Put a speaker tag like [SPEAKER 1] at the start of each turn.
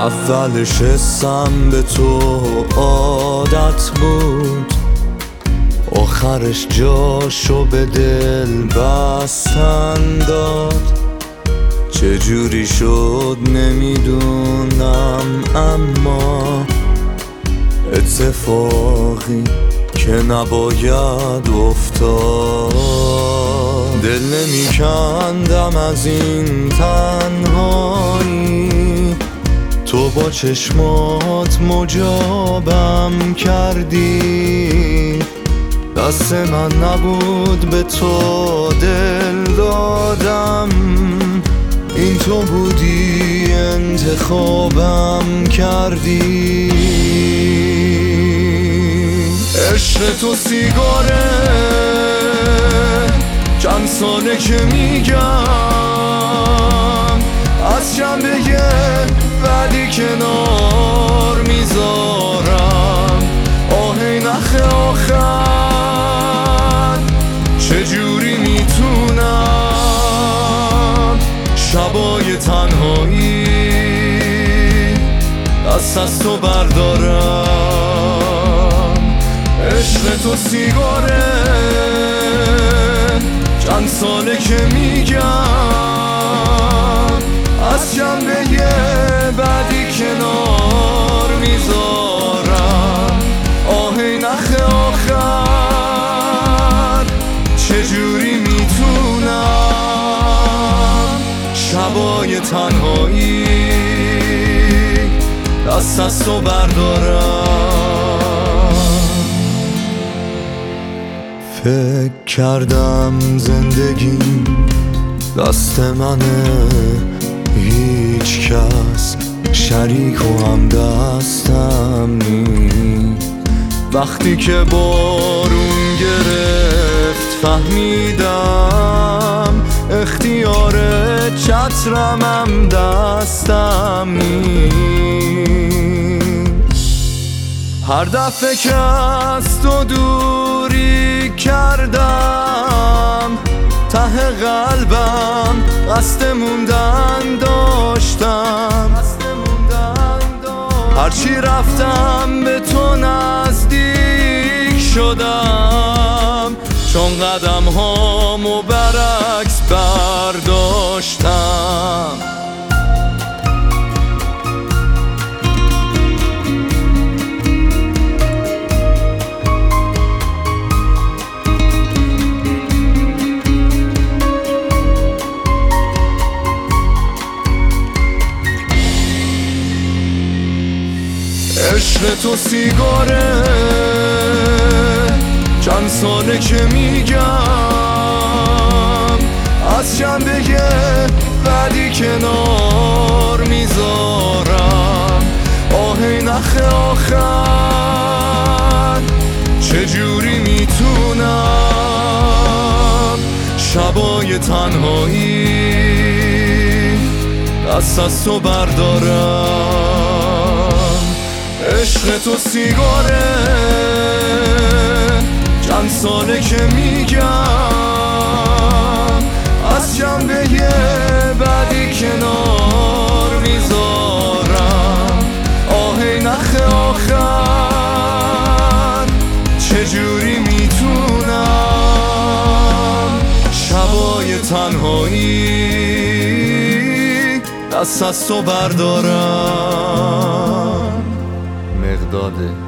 [SPEAKER 1] اولش حسم به تو عادت بود، آخرش جاشو به دل بستن داد. چجوری شد نمیدونم، اما اتفاقی که نباید افتاد. دل نمیکندم از این تنهایی، تو با چشمات مجابم کردی. دست من نبود به تو دل دادم، این تو بودی انتخابم کردی. عشق تو سیگاره، چند ساله که میگم از جنبه بعدی کنار میذارم. آهی نخ آخر چجوری میتونم شبای تنهایی دست از تو بردارم. عشق تو سیگاره، چند ساله که میگم از جنبه بعدی کنار میذارم. آهی نخ آخر چجوری میتونم شبای تنهایی دست از تو بردارم. فکر کردم زندگیم دست منه، هیچ کس شریک و هم دستم نیست. وقتی که بارون گرفت فهمیدم اختیار چترم هم دستم نیست. هر دفعه که از تو دوری کردم ته قلبم قصد موندن داشتم. هرچی رفتم به تو نزدیک شدم، چون قدم هامو برعکس برداشتم. عشق تو سیگاره، چند ساله که میگم از جنبه بعدی کنار میذارم. آهی نخ آخر چجوری میتونم شبای تنهایی دست از تو بردارم. عشق تو سیگاره، چند ساله که میگم از جنبه بعدی کنار میذارم. آهی نخ آخر چجوری میتونم شبای تنهایی دست از تو بردارم. مقداد